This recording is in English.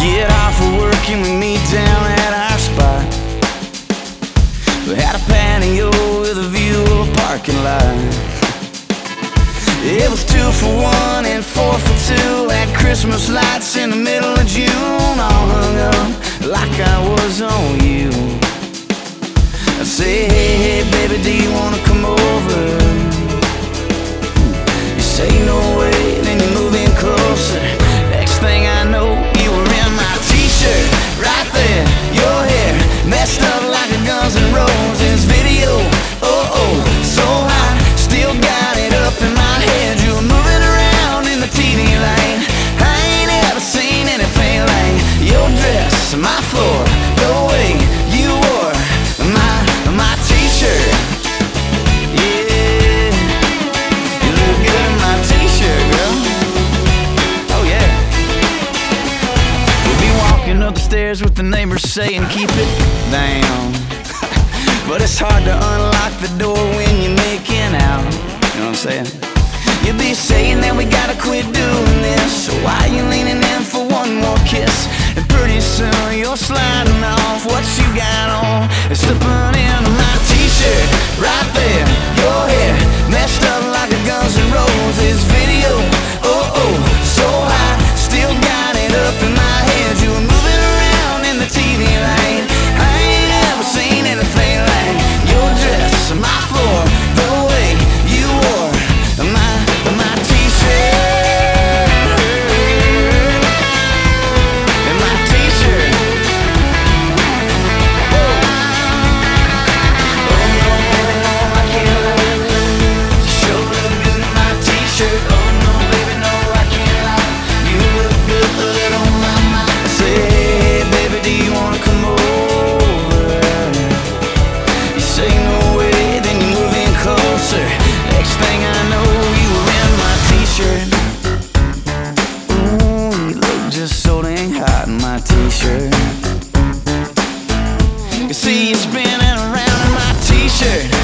Get off of work and we meet down at our spot. We had a patio with a view of a parking lot. It was 2 for 1 and 4 for 2 at Christmas lights in the middle of June, all hung up like I was on you. I say, hey, baby, do you wanna come over? You say no way, then you move in closer. Next thing I know, you were in my t-shirt, right there, your hair messed up like a Guns N' Roses video. Oh, so hot, still got it up in my head. You were moving around in the TV light. I ain't ever seen anything like your dress, my floor, the way you wore my t-shirt. Yeah, you look good in my t-shirt, girl. Oh yeah. We'll be walking up the stairs with the neighbors saying keep it down. But it's hard to unlock the door when you're making out. You know what I'm saying? You'll be saying that we gotta quit doing this, so why you leaning in for one more kiss? And pretty soon you're sliding off what you got on and slipping into my t-shirt, right there, your hair messed up like a Guns N' Roses video. Oh, so high, still got it up in my head. You were moving around in the TV light. I ain't ever seen anything like your dress, my floor, the way you wore my t-shirt, and my t-shirt. Oh no, baby, no, I can't lie. You sure look good in my t-shirt. Oh no, baby, no, I can't lie. You look good on my mind. I say, hey, baby, do you wanna come over? You say no way, then you move in closer. Next thing I know, you were in my t-shirt. Ooh, you look just so dang hot in my t-shirt. You see you spinning around in my t-shirt.